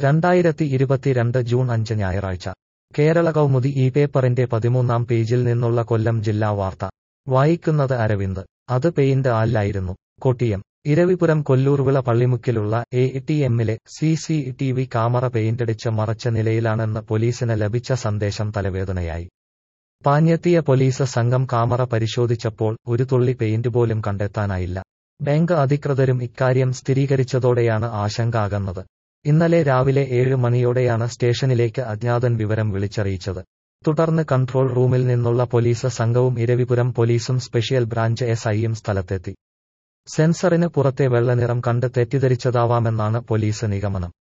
2022 June 5 ഞായറാഴ്ച കേരള കൗമുദി ഈ പേപ്പറിന്റെ 13-ാം പേജിൽ നിന്നുള്ള കൊല്ലം ജില്ലാ വാർത്ത വായിക്കുന്നത് അരവിന്ദ്. അത് പെയിന്റ് അല്ലായിരുന്നു. കൊട്ടിയം ഇരവിപുരം കൊല്ലൂർവിള പള്ളിമുക്കിലുള്ള എ.ടി.എമ്മിലെ CCTV ക്യാമറ പെയിന്റടിച്ച് മറച്ച നിലയിലാണെന്ന് പോലീസിന് ലഭിച്ച സന്ദേശം തലവേദനയായി. പാഞ്ഞെത്തിയ പോലീസ് സംഘം ക്യാമറ പരിശോധിച്ചപ്പോൾ ഒരു തുള്ളി പെയിന്റ് പോലും കണ്ടെത്താനായില്ല. ബാങ്ക് അധികൃതരും ഇക്കാര്യം സ്ഥിരീകരിച്ചതോടെയാണ് ആശങ്ക അകന്നത്. ഇന്നലെ രാവിലെ 7 മണിയോടെയാണ് സ്റ്റേഷനിലേക്ക് അജ്ഞാതൻ വിവരം വിളിച്ചറിയിച്ചത്. തുടർന്ന് കൺട്രോൾ റൂമിൽ നിന്നുള്ള പോലീസ് സംഘവും ഇരവിപുരം പോലീസും സ്പെഷ്യൽ ബ്രാഞ്ച് SIയും സ്ഥലത്തെത്തി. സെൻസറിന് പുറത്തെ വെള്ളനിറം കണ്ട് തെറ്റിദ്ധരിച്ചതാവാമെന്നാണ് പോലീസ് നിഗമനം.